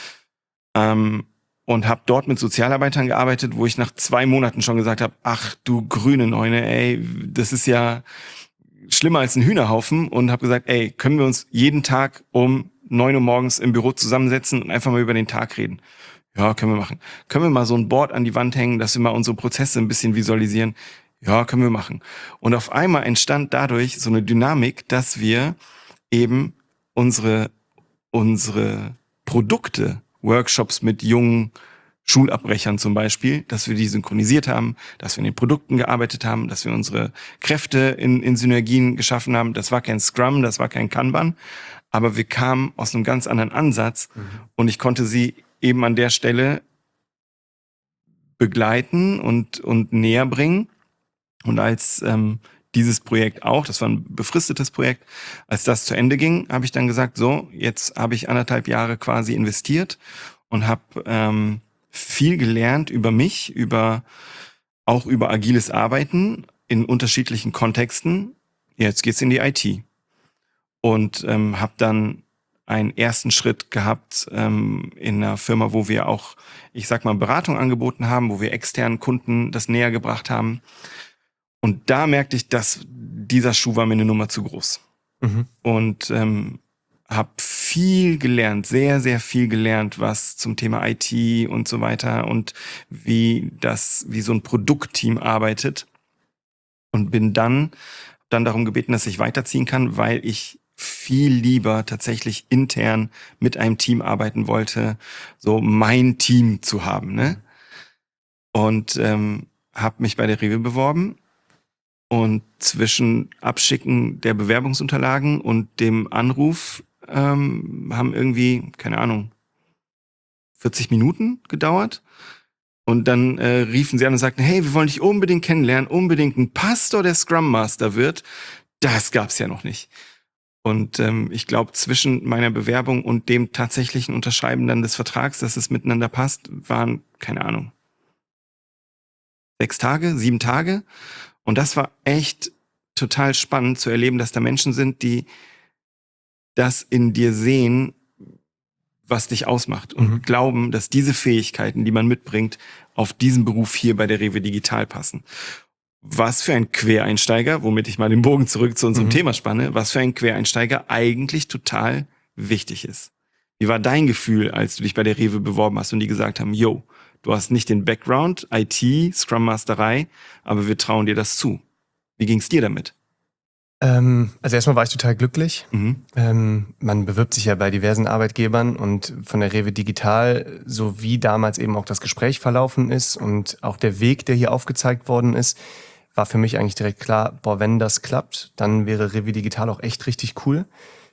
Und habe dort mit Sozialarbeitern gearbeitet, wo ich nach 2 Monaten schon gesagt habe, ach du grüne Neune, ey, das ist ja schlimmer als ein Hühnerhaufen, und habe gesagt, ey, können wir uns jeden Tag um 9 Uhr morgens im Büro zusammensetzen und einfach mal über den Tag reden? Ja, können wir machen. Können wir mal so ein Board an die Wand hängen, dass wir mal unsere Prozesse ein bisschen visualisieren? Ja, können wir machen. Und auf einmal entstand dadurch so eine Dynamik, dass wir eben unsere Produkte, Workshops mit jungen Schulabbrechern zum Beispiel, dass wir die synchronisiert haben, dass wir in den Produkten gearbeitet haben, dass wir unsere Kräfte in Synergien geschaffen haben. Das war kein Scrum, das war kein Kanban, aber wir kamen aus einem ganz anderen Ansatz und ich konnte sie eben an der Stelle begleiten und näher bringen. Und als dieses Projekt auch, das war ein befristetes Projekt, als das zu Ende ging, habe ich dann gesagt, so, jetzt habe ich 1,5 Jahre quasi investiert und habe viel gelernt über mich, auch über agiles Arbeiten in unterschiedlichen Kontexten. Jetzt geht's in die IT. Und habe dann einen ersten Schritt gehabt in einer Firma, wo wir auch, ich sag mal, Beratung angeboten haben, wo wir externen Kunden das näher gebracht haben. Und da merkte ich, dass dieser Schuh war mir eine Nummer zu groß. Und habe viel gelernt, sehr, sehr viel gelernt, was zum Thema IT und so weiter und wie so ein Produktteam arbeitet. Und bin dann darum gebeten, dass ich weiterziehen kann, weil ich viel lieber tatsächlich intern mit einem Team arbeiten wollte, so mein Team zu haben, ne? Und habe mich bei der Rewe beworben. Und zwischen Abschicken der Bewerbungsunterlagen und dem Anruf haben irgendwie, keine Ahnung, 40 Minuten gedauert. Und dann riefen sie an und sagten, hey, wir wollen dich unbedingt kennenlernen, unbedingt ein Pastor, der Scrum Master wird. Das gab's ja noch nicht. Und ich glaube, zwischen meiner Bewerbung und dem tatsächlichen Unterschreiben dann des Vertrags, dass es miteinander passt, waren, keine Ahnung, 6 Tage, 7 Tage. Und das war echt total spannend zu erleben, dass da Menschen sind, die das in dir sehen, was dich ausmacht und glauben, dass diese Fähigkeiten, die man mitbringt, auf diesen Beruf hier bei der Rewe Digital passen. Was für ein Quereinsteiger, womit ich mal den Bogen zurück zu unserem Thema spanne, was für ein Quereinsteiger eigentlich total wichtig ist. Wie war dein Gefühl, als du dich bei der Rewe beworben hast und die gesagt haben, yo, du hast nicht den Background, IT, Scrum Masterei, aber wir trauen dir das zu. Wie ging's dir damit? Also erstmal war ich total glücklich. Man bewirbt sich ja bei diversen Arbeitgebern und von der Rewe Digital, so wie damals eben auch das Gespräch verlaufen ist und auch der Weg, der hier aufgezeigt worden ist, war für mich eigentlich direkt klar, boah, wenn das klappt, dann wäre Rewe Digital auch echt richtig cool.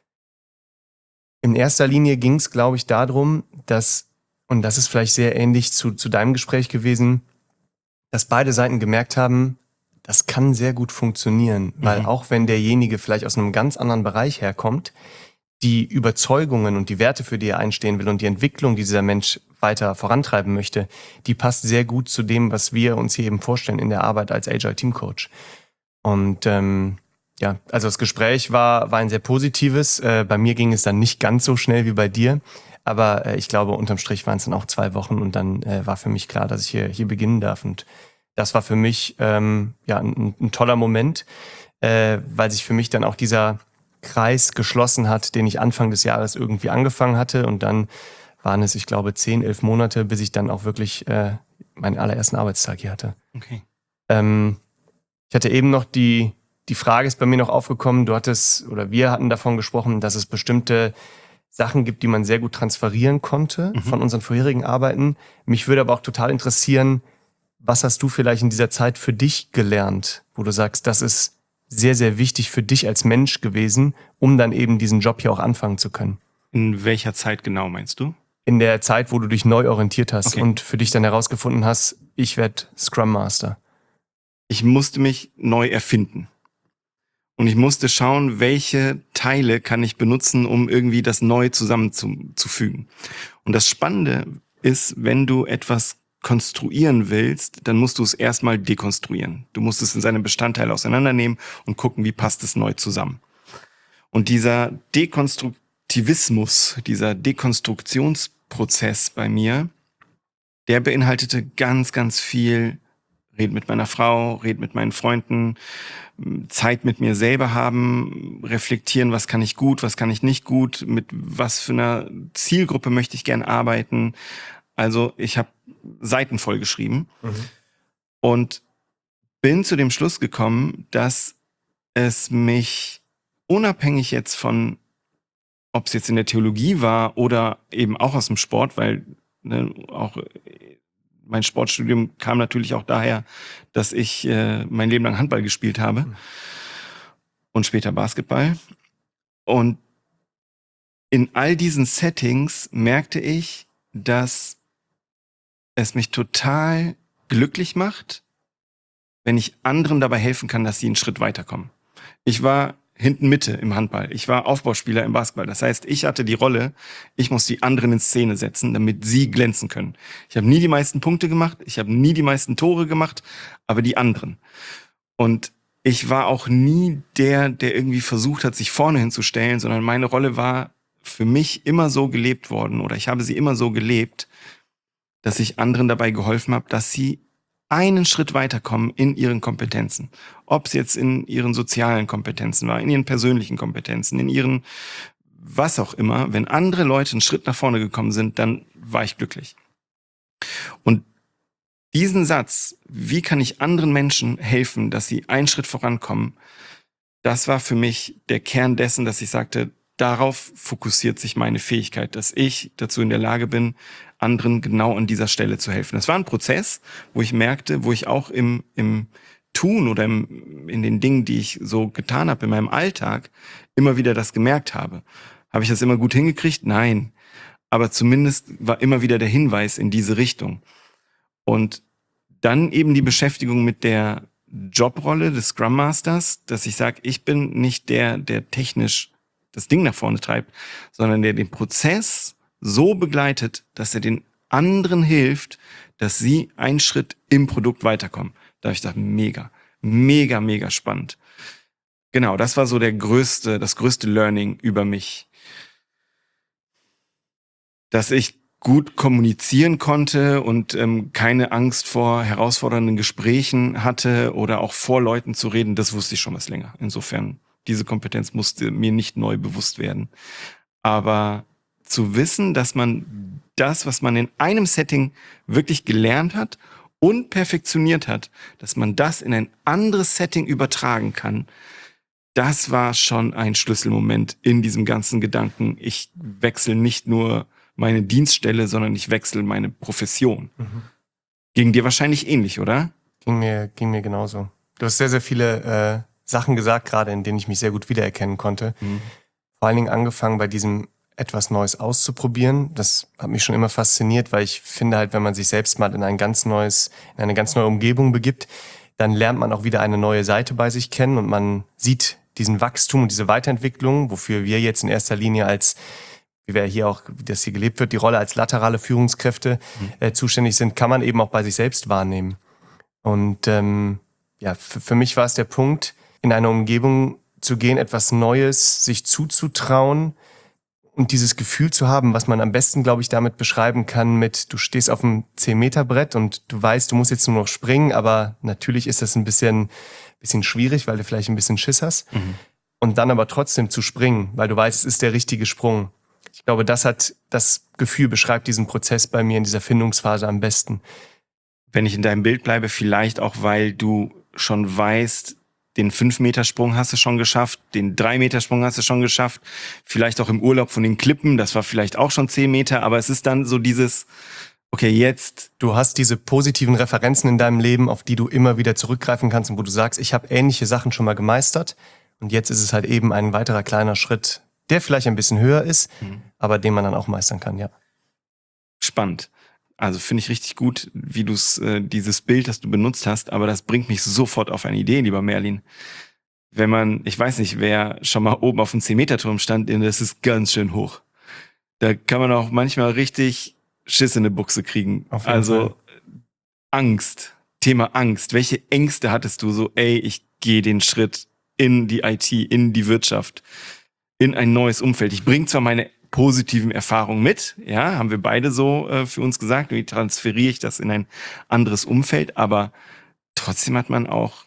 In erster Linie ging es, glaube ich, darum, dass, und das ist vielleicht sehr ähnlich zu deinem Gespräch gewesen, dass beide Seiten gemerkt haben, das kann sehr gut funktionieren, weil auch wenn derjenige vielleicht aus einem ganz anderen Bereich herkommt, die Überzeugungen und die Werte, für die er einstehen will und die Entwicklung, die dieser Mensch weiter vorantreiben möchte, die passt sehr gut zu dem, was wir uns hier eben vorstellen in der Arbeit als Agile Team Coach. Und ja, also das Gespräch war ein sehr positives. Bei mir ging es dann nicht ganz so schnell wie bei dir, aber ich glaube, unterm Strich waren es dann auch 2 Wochen und dann war für mich klar, dass ich hier beginnen darf. Und das war für mich ein toller Moment, weil sich für mich dann auch dieser Kreis geschlossen hat, den ich Anfang des Jahres irgendwie angefangen hatte. Und dann waren es, ich glaube, 10, 11 Monate, bis ich dann auch wirklich meinen allerersten Arbeitstag hier hatte. Okay. Ich hatte eben noch die Frage ist bei mir noch aufgekommen, wir hatten davon gesprochen, dass es bestimmte Sachen gibt, die man sehr gut transferieren konnte von unseren vorherigen Arbeiten. Mich würde aber auch total interessieren, was hast du vielleicht in dieser Zeit für dich gelernt, wo du sagst, das ist sehr, sehr wichtig für dich als Mensch gewesen, um dann eben diesen Job hier auch anfangen zu können? In welcher Zeit genau meinst du? In der Zeit, wo du dich neu orientiert hast Okay. und für dich dann herausgefunden hast, ich werde Scrum Master. Ich musste mich neu erfinden. Und ich musste schauen, welche Teile kann ich benutzen, um irgendwie das neu zusammenzufügen. Und das Spannende ist, wenn du etwas konstruieren willst, dann musst du es erstmal dekonstruieren. Du musst es in seine Bestandteile auseinandernehmen und gucken, wie passt es neu zusammen. Und dieser Dekonstruktivismus, dieser Dekonstruktionsprozess bei mir, der beinhaltete ganz, ganz viel Red mit meiner Frau, red mit meinen Freunden, Zeit mit mir selber haben, reflektieren, was kann ich gut, was kann ich nicht gut, mit was für einer Zielgruppe möchte ich gern arbeiten. Also ich habe Seiten voll geschrieben und bin zu dem Schluss gekommen, dass es mich unabhängig jetzt von, ob es jetzt in der Theologie war oder eben auch aus dem Sport, weil auch mein Sportstudium kam natürlich auch daher, dass ich mein Leben lang Handball gespielt habe und später Basketball. Und in all diesen Settings merkte ich, dass es mich total glücklich macht, wenn ich anderen dabei helfen kann, dass sie einen Schritt weiterkommen. Ich war hinten Mitte im Handball. Ich war Aufbauspieler im Basketball. Das heißt, ich hatte die Rolle, ich muss die anderen in Szene setzen, damit sie glänzen können. Ich habe nie die meisten Punkte gemacht, ich habe nie die meisten Tore gemacht, aber die anderen. Und ich war auch nie der irgendwie versucht hat, sich vorne hinzustellen, sondern meine Rolle war für mich immer so gelebt worden oder ich habe sie immer so gelebt, dass ich anderen dabei geholfen habe, dass sie einen Schritt weiterkommen in ihren Kompetenzen. Ob es jetzt in ihren sozialen Kompetenzen war, in ihren persönlichen Kompetenzen, in ihren was auch immer. Wenn andere Leute einen Schritt nach vorne gekommen sind, dann war ich glücklich. Und diesen Satz, wie kann ich anderen Menschen helfen, dass sie einen Schritt vorankommen, das war für mich der Kern dessen, dass ich sagte, darauf fokussiert sich meine Fähigkeit, dass ich dazu in der Lage bin, anderen genau an dieser Stelle zu helfen. Das war ein Prozess, wo ich merkte, wo ich auch im Tun oder in den Dingen, die ich so getan habe in meinem Alltag, immer wieder das gemerkt habe. Habe ich das immer gut hingekriegt? Nein. Aber zumindest war immer wieder der Hinweis in diese Richtung. Und dann eben die Beschäftigung mit der Jobrolle des Scrum Masters, dass ich sage, ich bin nicht der technisch das Ding nach vorne treibt, sondern der den Prozess so begleitet, dass er den anderen hilft, dass sie einen Schritt im Produkt weiterkommen. Da habe ich gedacht, mega, mega, mega spannend. Genau, das war so das größte Learning über mich. Dass ich gut kommunizieren konnte und keine Angst vor herausfordernden Gesprächen hatte oder auch vor Leuten zu reden, das wusste ich schon was länger. Insofern, diese Kompetenz musste mir nicht neu bewusst werden. Aber zu wissen, dass man das, was man in einem Setting wirklich gelernt hat und perfektioniert hat, dass man das in ein anderes Setting übertragen kann, das war schon ein Schlüsselmoment in diesem ganzen Gedanken. Ich wechsle nicht nur meine Dienststelle, sondern ich wechsle meine Profession. Ging dir wahrscheinlich ähnlich, oder? Ging mir genauso. Du hast sehr, sehr viele Sachen gesagt, gerade in denen ich mich sehr gut wiedererkennen konnte. Vor allen Dingen angefangen bei diesem etwas Neues auszuprobieren. Das hat mich schon immer fasziniert, weil ich finde halt, wenn man sich selbst mal in eine ganz neue Umgebung begibt, dann lernt man auch wieder eine neue Seite bei sich kennen und man sieht diesen Wachstum und diese Weiterentwicklung, wofür wir jetzt in erster Linie wie wir hier auch, wie das hier gelebt wird, die Rolle als laterale Führungskräfte zuständig sind, kann man eben auch bei sich selbst wahrnehmen. Und für mich war es der Punkt, in eine Umgebung zu gehen, etwas Neues sich zuzutrauen und dieses Gefühl zu haben, was man am besten, glaube ich, damit beschreiben kann mit, du stehst auf einem 10-Meter-Brett und du weißt, du musst jetzt nur noch springen, aber natürlich ist das ein bisschen schwierig, weil du vielleicht ein bisschen Schiss hast. Und dann aber trotzdem zu springen, weil du weißt, es ist der richtige Sprung. Ich glaube, das Gefühl beschreibt diesen Prozess bei mir in dieser Findungsphase am besten. wenn ich in deinem Bild bleibe, vielleicht auch, weil du schon weißt, den 5-Meter-Sprung hast du schon geschafft, den 3-Meter-Sprung hast du schon geschafft, vielleicht auch im Urlaub von den Klippen, das war vielleicht auch schon 10 Meter, aber es ist dann so dieses, okay, jetzt. Du hast diese positiven Referenzen in deinem Leben, auf die du immer wieder zurückgreifen kannst und wo du sagst, ich habe ähnliche Sachen schon mal gemeistert und jetzt ist es halt eben ein weiterer kleiner Schritt, der vielleicht ein bisschen höher ist, aber den man dann auch meistern kann, ja. Spannend. Also finde ich richtig gut, wie du es, dieses Bild, das du benutzt hast, aber das bringt mich sofort auf eine Idee, lieber Merlin. Wenn man, ich weiß nicht, wer schon mal oben auf dem 10-Meter-Turm stand, das ist ganz schön hoch. Da kann man auch manchmal richtig Schiss in die Buchse kriegen. Also Angst, Thema Angst. Welche Ängste hattest du so, ich gehe den Schritt in die IT, in die Wirtschaft, in ein neues Umfeld. Ich bringe zwar meine positiven Erfahrungen mit, ja, haben wir beide so für uns gesagt, wie transferiere ich das in ein anderes Umfeld, aber trotzdem hat man auch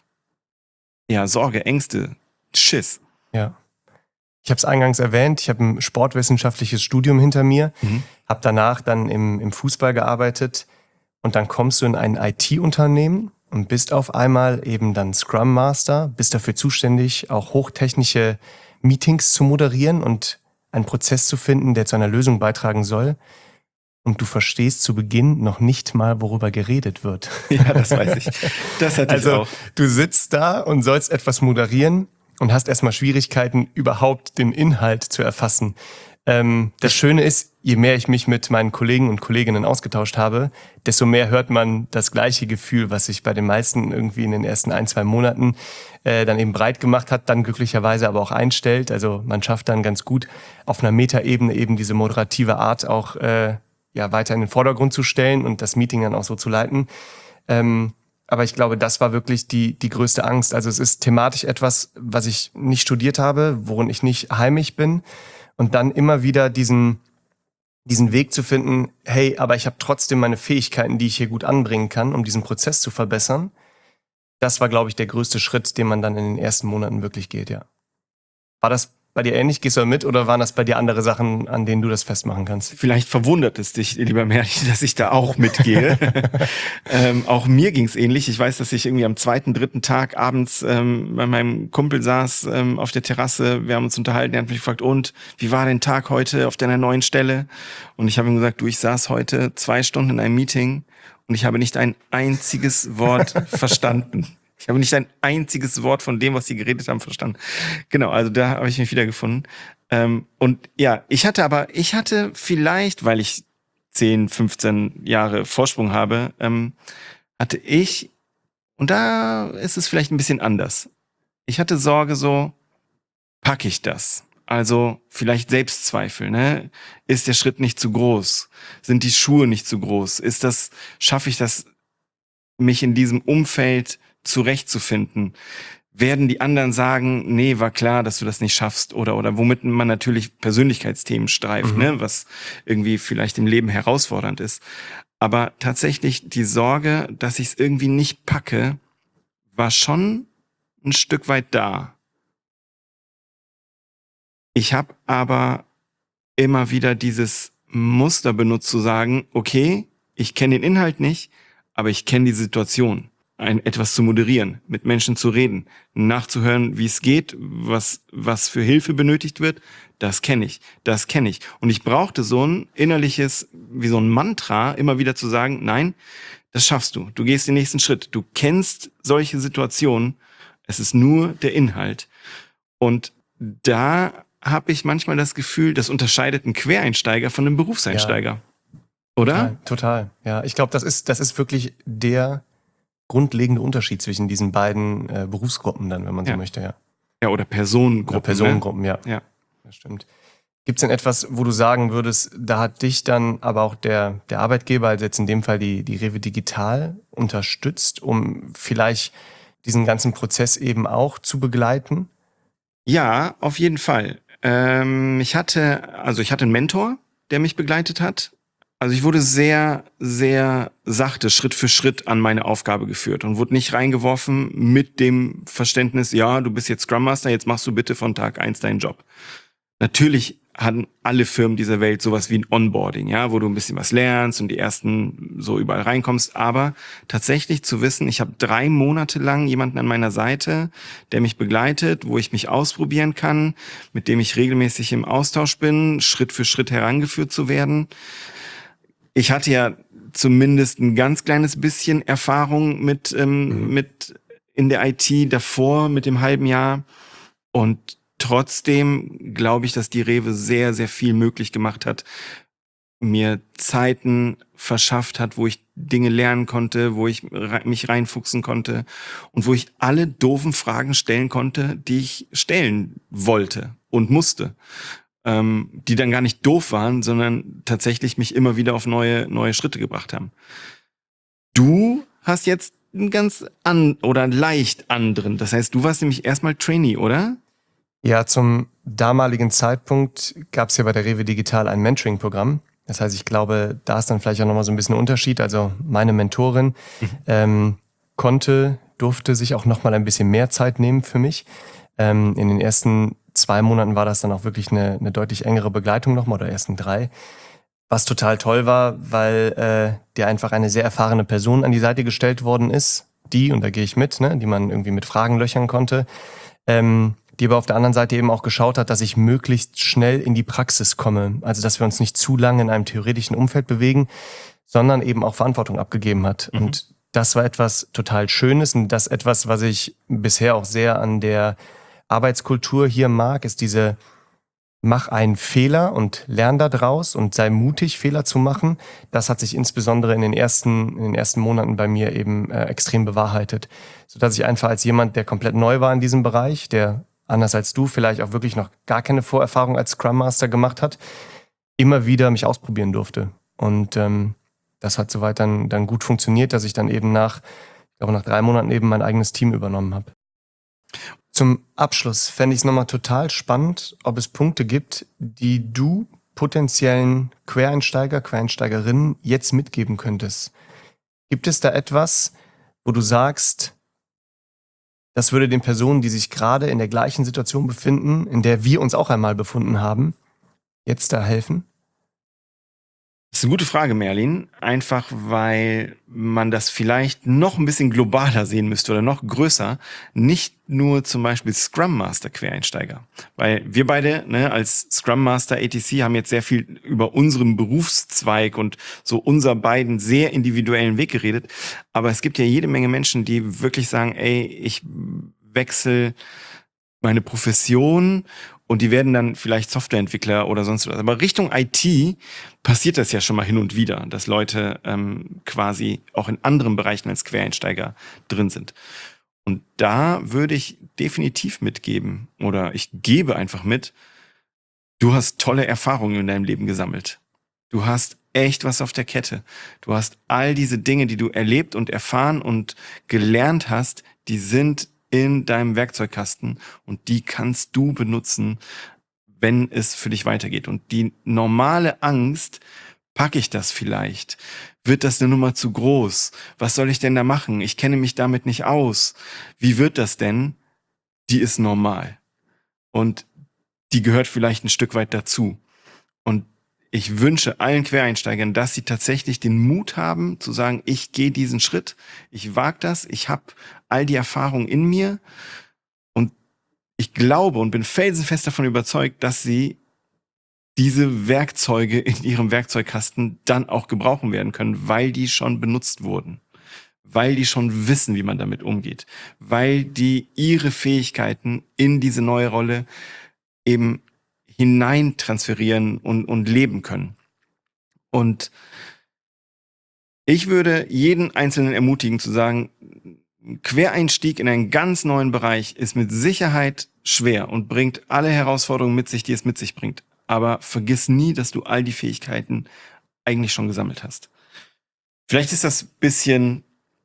Sorge, Ängste, Schiss. Ja. Ich habe es eingangs erwähnt, ich habe ein sportwissenschaftliches Studium hinter mir, habe danach dann im Fußball gearbeitet und dann kommst du in ein IT-Unternehmen und bist auf einmal eben dann Scrum Master, bist dafür zuständig, auch hochtechnische Meetings zu moderieren und einen Prozess zu finden, der zu einer Lösung beitragen soll. Und du verstehst zu Beginn noch nicht mal, worüber geredet wird. Ja, das weiß ich. Das hatte ich auch. Du sitzt da und sollst etwas moderieren und hast erstmal Schwierigkeiten, überhaupt den Inhalt zu erfassen. Das Schöne ist, je mehr ich mich mit meinen Kollegen und Kolleginnen ausgetauscht habe, desto mehr hört man das gleiche Gefühl, was sich bei den meisten irgendwie in den ersten 1-2 Monaten dann eben breit gemacht hat, dann glücklicherweise aber auch einstellt. Also man schafft dann ganz gut auf einer Metaebene eben diese moderative Art auch weiter in den Vordergrund zu stellen und das Meeting dann auch so zu leiten. Aber ich glaube, das war wirklich die größte Angst. Also es ist thematisch etwas, was ich nicht studiert habe, worin ich nicht heimisch bin. Und dann immer wieder diesen Weg zu finden, hey, aber ich habe trotzdem meine Fähigkeiten, die ich hier gut anbringen kann, um diesen Prozess zu verbessern. Das war, glaube ich, der größte Schritt, den man dann in den ersten Monaten wirklich geht, ja. War das bei dir ähnlich? Gehst du mit oder waren das bei dir andere Sachen, an denen du das festmachen kannst? Vielleicht verwundert es dich, lieber Merlin, dass ich da auch mitgehe. Auch mir ging's ähnlich. Ich weiß, dass ich irgendwie am 2., 3. Tag abends bei meinem Kumpel saß auf der Terrasse. Wir haben uns unterhalten. Er hat mich gefragt, und wie war dein Tag heute auf deiner neuen Stelle? Und ich habe ihm gesagt, ich saß heute 2 Stunden in einem Meeting und ich habe nicht ein einziges Wort verstanden. Ich habe nicht ein einziges Wort von dem, was sie geredet haben, verstanden. Genau, also da habe ich mich wiedergefunden. Und ja, ich hatte vielleicht, weil ich 10, 15 Jahre Vorsprung habe, hatte ich, und da ist es vielleicht ein bisschen anders. Ich hatte Sorge so, packe ich das? Also vielleicht Selbstzweifel, ne? Ist der Schritt nicht zu groß? Sind die Schuhe nicht zu groß? Schaffe ich das, mich in diesem Umfeld zurechtzufinden? Werden die anderen sagen, nee, war klar, dass du das nicht schaffst, oder womit man natürlich Persönlichkeitsthemen streift, ne, was irgendwie vielleicht im Leben herausfordernd ist. Aber tatsächlich die Sorge, dass ich es irgendwie nicht packe, war schon ein Stück weit da. Ich habe aber immer wieder dieses Muster benutzt zu sagen, okay, ich kenne den Inhalt nicht, aber ich kenne die Situation. Etwas zu moderieren, mit Menschen zu reden, nachzuhören, wie es geht, was für Hilfe benötigt wird, das kenne ich. Und ich brauchte so ein innerliches, wie so ein Mantra, immer wieder zu sagen, nein, das schaffst du. Du gehst den nächsten Schritt. Du kennst solche Situationen. Es ist nur der Inhalt. Und da habe ich manchmal das Gefühl, das unterscheidet einen Quereinsteiger von einem Berufseinsteiger. Ja. Oder? Total. Ja, ich glaube, das ist wirklich der grundlegende Unterschied zwischen diesen beiden Berufsgruppen dann, wenn man so möchte, ja. Ja, oder Personengruppen. Personengruppen, ne? Ja. Das stimmt. Gibt es denn etwas, wo du sagen würdest, da hat dich dann aber auch der Arbeitgeber, also jetzt in dem Fall die Rewe Digital, unterstützt, um vielleicht diesen ganzen Prozess eben auch zu begleiten? Ja, auf jeden Fall. Ich hatte einen Mentor, der mich begleitet hat. Also ich wurde sehr, sehr sachte, Schritt für Schritt an meine Aufgabe geführt und wurde nicht reingeworfen mit dem Verständnis, ja, du bist jetzt Scrum Master, jetzt machst du bitte von Tag 1 deinen Job. Natürlich hatten alle Firmen dieser Welt sowas wie ein Onboarding, ja, wo du ein bisschen was lernst und die ersten so überall reinkommst. Aber tatsächlich zu wissen, ich habe 3 Monate lang jemanden an meiner Seite, der mich begleitet, wo ich mich ausprobieren kann, mit dem ich regelmäßig im Austausch bin, Schritt für Schritt herangeführt zu werden. Ich hatte ja zumindest ein ganz kleines bisschen Erfahrung mit in der IT davor, mit dem halben Jahr. Und trotzdem glaube ich, dass die Rewe sehr, sehr viel möglich gemacht hat, mir Zeiten verschafft hat, wo ich Dinge lernen konnte, wo ich mich reinfuchsen konnte und wo ich alle doofen Fragen stellen konnte, die ich stellen wollte und musste. Die dann gar nicht doof waren, sondern tatsächlich mich immer wieder auf neue Schritte gebracht haben. Du hast jetzt einen oder leicht anderen. Das heißt, du warst nämlich erstmal Trainee, oder? Ja, zum damaligen Zeitpunkt gab es ja bei der Rewe Digital ein Mentoring-Programm. Das heißt, ich glaube, da ist dann vielleicht auch nochmal so ein bisschen ein Unterschied. Also meine Mentorin durfte sich auch nochmal ein bisschen mehr Zeit nehmen für mich. In den ersten 2 Monaten war das dann auch wirklich eine deutlich engere Begleitung nochmal, oder ersten 3. Was total toll war, weil dir einfach eine sehr erfahrene Person an die Seite gestellt worden ist, und da gehe ich mit, ne, die man irgendwie mit Fragen löchern konnte, die aber auf der anderen Seite eben auch geschaut hat, dass ich möglichst schnell in die Praxis komme. Also dass wir uns nicht zu lange in einem theoretischen Umfeld bewegen, sondern eben auch Verantwortung abgegeben hat. Mhm. Und das war etwas total Schönes und das etwas, was ich bisher auch sehr an der Arbeitskultur hier mag, ist diese: Mach einen Fehler und lern da draus und sei mutig, Fehler zu machen. Das hat sich insbesondere in den ersten Monaten bei mir eben extrem bewahrheitet. Sodass ich einfach als jemand, der komplett neu war in diesem Bereich, der anders als du vielleicht auch wirklich noch gar keine Vorerfahrung als Scrum Master gemacht hat, immer wieder mich ausprobieren durfte. Und das hat soweit dann gut funktioniert, dass ich dann eben nach 3 Monaten eben mein eigenes Team übernommen habe. Zum Abschluss fände ich es nochmal total spannend, ob es Punkte gibt, die du potenziellen Quereinsteigerinnen jetzt mitgeben könntest. Gibt es da etwas, wo du sagst, das würde den Personen, die sich gerade in der gleichen Situation befinden, in der wir uns auch einmal befunden haben, jetzt da helfen? Das ist eine gute Frage, Merlin. Einfach, weil man das vielleicht noch ein bisschen globaler sehen müsste oder noch größer. Nicht nur zum Beispiel Scrum Master Quereinsteiger. Weil wir beide, ne, als Scrum Master ATC haben jetzt sehr viel über unseren Berufszweig und so unser beiden sehr individuellen Weg geredet. Aber es gibt ja jede Menge Menschen, die wirklich sagen, ey, ich wechsle meine Profession, und die werden dann vielleicht Softwareentwickler oder sonst was. Aber Richtung IT passiert das ja schon mal hin und wieder, dass Leute quasi auch in anderen Bereichen als Quereinsteiger drin sind. Und da würde ich definitiv mitgeben, oder ich gebe einfach mit: Du hast tolle Erfahrungen in deinem Leben gesammelt. Du hast echt was auf der Kette. Du hast all diese Dinge, die du erlebt und erfahren und gelernt hast, die sind in deinem Werkzeugkasten und die kannst du benutzen, wenn es für dich weitergeht. Und die normale Angst: Packe ich das vielleicht? Wird das eine Nummer zu groß? Was soll ich denn da machen? Ich kenne mich damit nicht aus. Wie wird das denn? Die ist normal. Und die gehört vielleicht ein Stück weit dazu. Und ich wünsche allen Quereinsteigern, dass sie tatsächlich den Mut haben, zu sagen, ich gehe diesen Schritt, ich wage das, ich habe all die Erfahrungen in mir und ich glaube und bin felsenfest davon überzeugt, dass sie diese Werkzeuge in ihrem Werkzeugkasten dann auch gebrauchen werden können, weil die schon benutzt wurden, weil die schon wissen, wie man damit umgeht, weil die ihre Fähigkeiten in diese neue Rolle eben hinein transferieren und leben können. Und ich würde jeden Einzelnen ermutigen zu sagen, Quereinstieg in einen ganz neuen Bereich ist mit Sicherheit schwer und bringt alle Herausforderungen mit sich, die es mit sich bringt. Aber vergiss nie, dass du all die Fähigkeiten eigentlich schon gesammelt hast. Vielleicht ist das ein bisschen,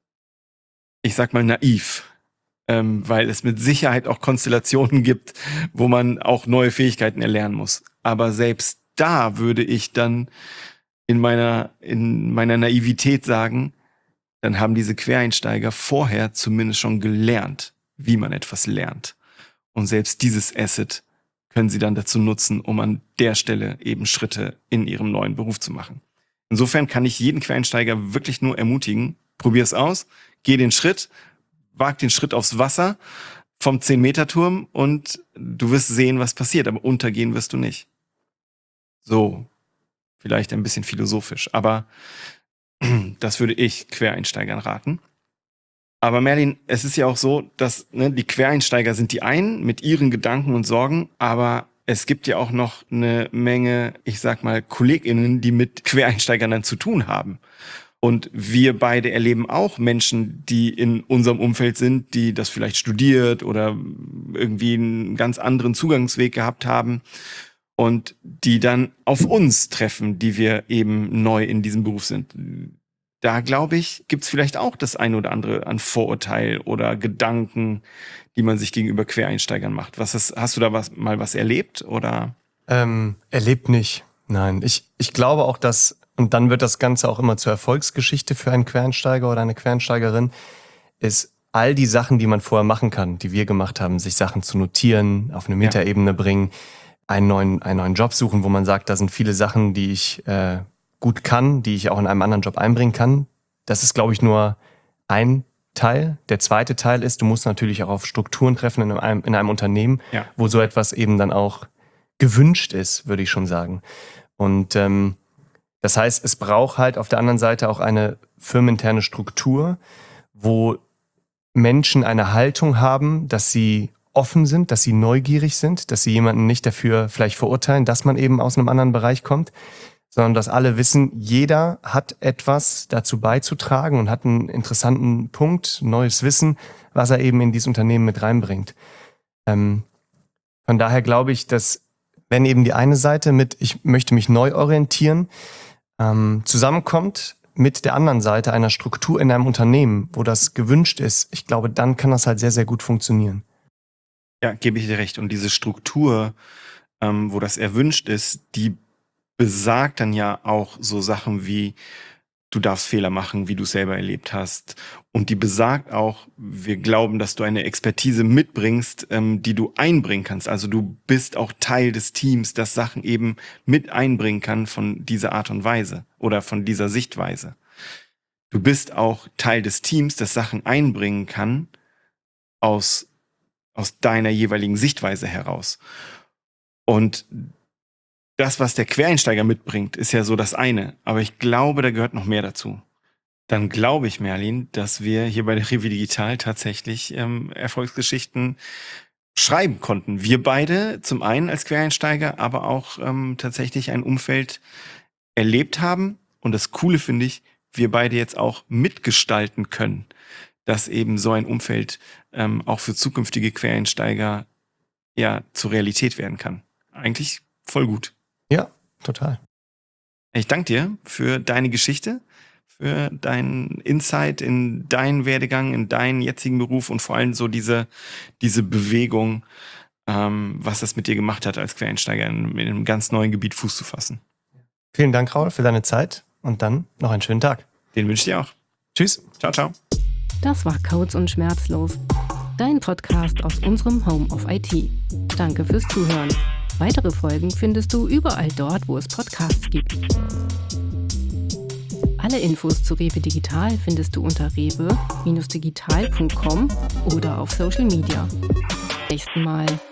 ich sag mal, naiv, weil es mit Sicherheit auch Konstellationen gibt, wo man auch neue Fähigkeiten erlernen muss. Aber selbst da würde ich dann in meiner Naivität sagen, dann haben diese Quereinsteiger vorher zumindest schon gelernt, wie man etwas lernt. Und selbst dieses Asset können sie dann dazu nutzen, um an der Stelle eben Schritte in ihrem neuen Beruf zu machen. Insofern kann ich jeden Quereinsteiger wirklich nur ermutigen, probier es aus, geh den Schritt, wag den Schritt aufs Wasser vom 10-Meter-Turm und du wirst sehen, was passiert, aber untergehen wirst du nicht. So, vielleicht ein bisschen philosophisch, aber das würde ich Quereinsteigern raten. Aber Merlin, es ist ja auch so, dass die Quereinsteiger sind die einen mit ihren Gedanken und Sorgen, aber es gibt ja auch noch eine Menge, ich sag mal, KollegInnen, die mit Quereinsteigern dann zu tun haben. Und wir beide erleben auch Menschen, die in unserem Umfeld sind, die das vielleicht studiert oder irgendwie einen ganz anderen Zugangsweg gehabt haben und die dann auf uns treffen, die wir eben neu in diesem Beruf sind. Da, glaube ich, gibt's vielleicht auch das eine oder andere an Vorurteil oder Gedanken, die man sich gegenüber Quereinsteigern macht. Hast du da mal was erlebt? Oder? Erlebt nicht, nein. Ich glaube auch, dass, und dann wird das Ganze auch immer zur Erfolgsgeschichte für einen Quereinsteiger oder eine Quereinsteigerin, ist all die Sachen, die man vorher machen kann, die wir gemacht haben, sich Sachen zu notieren, auf eine Metaebene bringen, einen neuen Job suchen, wo man sagt, da sind viele Sachen, die ich gut kann, die ich auch in einem anderen Job einbringen kann. Das ist, glaube ich, nur ein Teil. Der zweite Teil ist, du musst natürlich auch auf Strukturen treffen in einem Unternehmen, wo so etwas eben dann auch gewünscht ist, würde ich schon sagen. Und das heißt, es braucht halt auf der anderen Seite auch eine firmeninterne Struktur, wo Menschen eine Haltung haben, dass sie offen sind, dass sie neugierig sind, dass sie jemanden nicht dafür vielleicht verurteilen, dass man eben aus einem anderen Bereich kommt, sondern dass alle wissen, jeder hat etwas dazu beizutragen und hat einen interessanten Punkt, neues Wissen, was er eben in dieses Unternehmen mit reinbringt. Von daher glaube ich, dass wenn eben die eine Seite mit ich möchte mich neu orientieren, zusammenkommt mit der anderen Seite einer Struktur in einem Unternehmen, wo das gewünscht ist, ich glaube, dann kann das halt sehr, sehr gut funktionieren. Ja, gebe ich dir recht. Und diese Struktur, wo das erwünscht ist, die besagt dann ja auch so Sachen wie, du darfst Fehler machen, wie du es selber erlebt hast. Und die besagt auch, wir glauben, dass du eine Expertise mitbringst, die du einbringen kannst. Also du bist auch Teil des Teams, das Sachen eben mit einbringen kann von dieser Art und Weise oder von dieser Sichtweise. Du bist auch Teil des Teams, das Sachen einbringen kann aus deiner jeweiligen Sichtweise heraus. Und das, was der Quereinsteiger mitbringt, ist ja so das eine. Aber ich glaube, da gehört noch mehr dazu. Dann glaube ich, Merlin, dass wir hier bei der Rewe Digital tatsächlich Erfolgsgeschichten schreiben konnten. Wir beide zum einen als Quereinsteiger, aber auch tatsächlich ein Umfeld erlebt haben. Und das Coole finde ich, wir beide jetzt auch mitgestalten können, dass eben so ein Umfeld auch für zukünftige Quereinsteiger ja zur Realität werden kann. Eigentlich voll gut. Ja, total. Ich danke dir für deine Geschichte, für deinen Insight in deinen Werdegang, in deinen jetzigen Beruf und vor allem so diese Bewegung, was das mit dir gemacht hat, als Quereinsteiger in einem ganz neuen Gebiet Fuß zu fassen. Vielen Dank, Raul, für deine Zeit und dann noch einen schönen Tag. Den wünsche ich dir auch. Tschüss. Ciao, ciao. Das war Codes und Schmerzlos, dein Podcast aus unserem Home of IT. Danke fürs Zuhören. Weitere Folgen findest du überall dort, wo es Podcasts gibt. Alle Infos zu Rewe Digital findest du unter rewe-digital.com oder auf Social Media. Bis zum nächsten Mal.